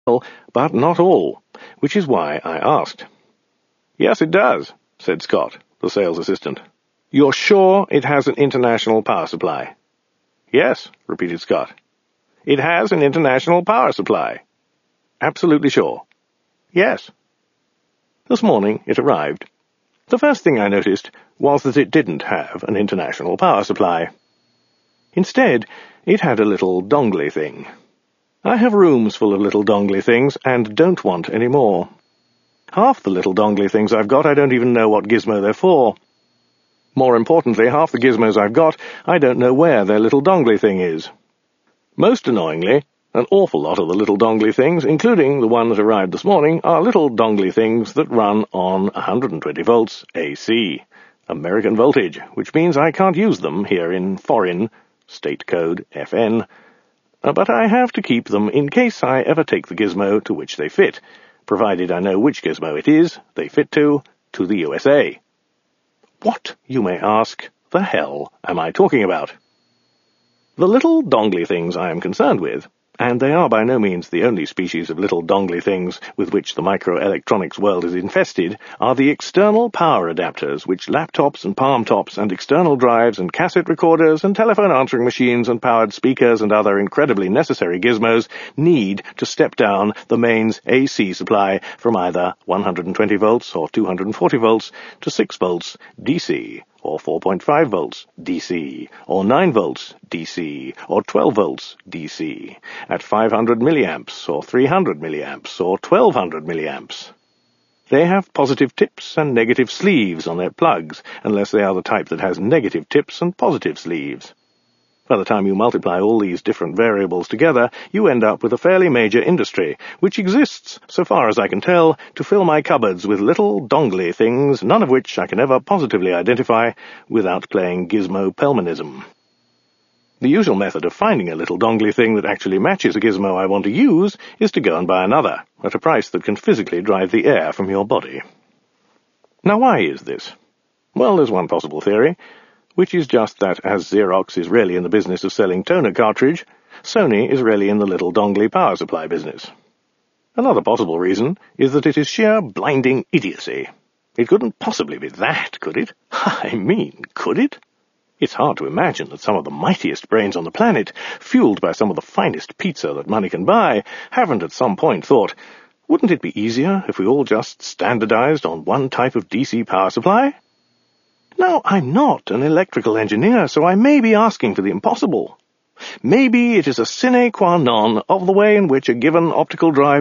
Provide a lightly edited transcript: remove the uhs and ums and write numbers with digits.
but not all, which is why I asked. "Yes, it does," said Scott, the sales assistant. "You're sure it has an international power supply?" "Yes," repeated Scott. "It has an international power supply." "Absolutely sure?" "Yes." This morning it arrived. The first thing I noticed was that it didn't have an international power supply. Instead, it had a little dongly thing. I have rooms full of little dongly things and don't want any more. Half the little dongly things I've got I don't even know what gizmo they're for. More importantly, half the gizmos I've got I don't know where their little dongly thing is. Most annoyingly, an awful lot of the little dongly things, including the one that arrived this morning, are little dongly things that run on 120 volts AC, American voltage, which means I can't use them here in foreign, state code FN, but I have to keep them in case I ever take the gizmo to which they fit, provided I know which gizmo it is they fit to the USA. What, you may ask, the hell am I talking about? The little dongly things I am concerned with, and they are by no means the only species of little dongly things with which the microelectronics world is infested, are the external power adapters which laptops and palm tops and external drives and cassette recorders and telephone answering machines and powered speakers and other incredibly necessary gizmos need to step down the mains AC supply from either 120 volts or 240 volts to 6 volts DC, or 4.5 volts DC, or 9 volts DC, or 12 volts DC, at 500 milliamps, or 300 milliamps, or 1200 milliamps. They have positive tips and negative sleeves on their plugs, unless they are the type that has negative tips and positive sleeves. By the time you multiply all these different variables together, you end up with a fairly major industry, which exists, so far as I can tell, to fill my cupboards with little dongly things, none of which I can ever positively identify without playing gizmo-pelmanism. The usual method of finding a little dongly thing that actually matches a gizmo I want to use is to go and buy another, at a price that can physically drive the air from your body. Now, why is this? Well, there's one possible theory, which is just that as Xerox is really in the business of selling toner cartridge, Sony is really in the little dongly power supply business. Another possible reason is that it is sheer blinding idiocy. It couldn't possibly be that, could it? I mean, could it? It's hard to imagine that some of the mightiest brains on the planet, fueled by some of the finest pizza that money can buy, haven't at some point thought, wouldn't it be easier if we all just standardized on one type of DC power supply? Now, I'm not an electrical engineer, so I may be asking for the impossible. Maybe it is a sine qua non of the way in which a given optical drive